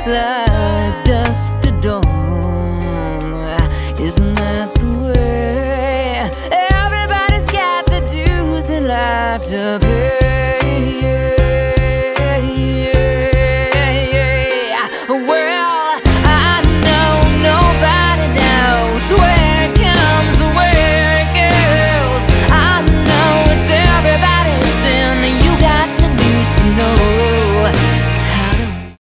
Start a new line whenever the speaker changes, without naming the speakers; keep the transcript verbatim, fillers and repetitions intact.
like dusk to dawn. Isn't that the way? Everybody's got the dues in life to pay.